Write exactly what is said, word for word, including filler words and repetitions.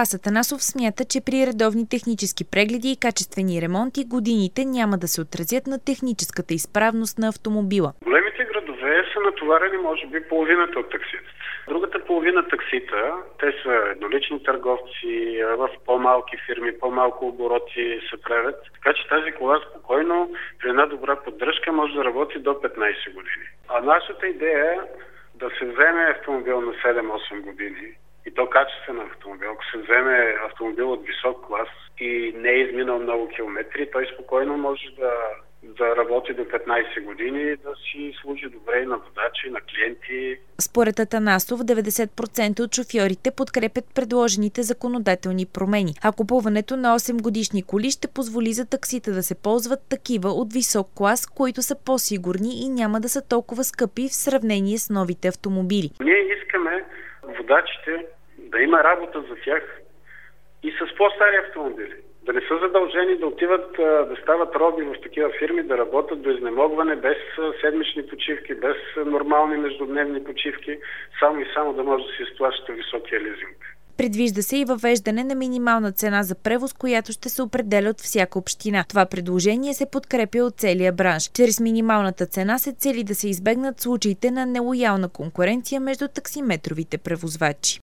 Спас Атанасов смята, че при редовни технически прегледи и качествени ремонти годините няма да се отразят на техническата изправност на автомобила. Големите градове са натоварени може би половината от такситата. Другата половина таксита, те са еднолични търговци, в по-малки фирми, по-малко обороти се правят. Така че тази кола спокойно при една добра поддръжка може да работи до петнайсет години. А нашата идея е да се вземе автомобил на седем-осем години и то качествен автомобил. Ако се вземе автомобил от висок клас и не е изминал много километри, той спокойно може да, да работи до петнайсет години и да си служи добре и на водачи, и на клиенти. Според Атанасов, деветдесет процента от шофьорите подкрепят предложените законодателни промени, а купуването на осем годишни коли ще позволи за таксита да се ползват такива от висок клас, които са по-сигурни и няма да са толкова скъпи в сравнение с новите автомобили. Ние искаме водачите да има работа за тях и с по-стари автомобили. Да не са задължени да отиват да стават роби в такива фирми, да работят до изнемогване, без седмични почивки, без нормални междудневни почивки, само и само да може да си изплащате високия лизинг. Предвижда се и въвеждане на минимална цена за превоз, която ще се определя от всяка община. Това предложение се подкрепя от целия бранш. Чрез минималната цена се цели да се избегнат случаите на нелоялна конкуренция между таксиметровите превозвачи.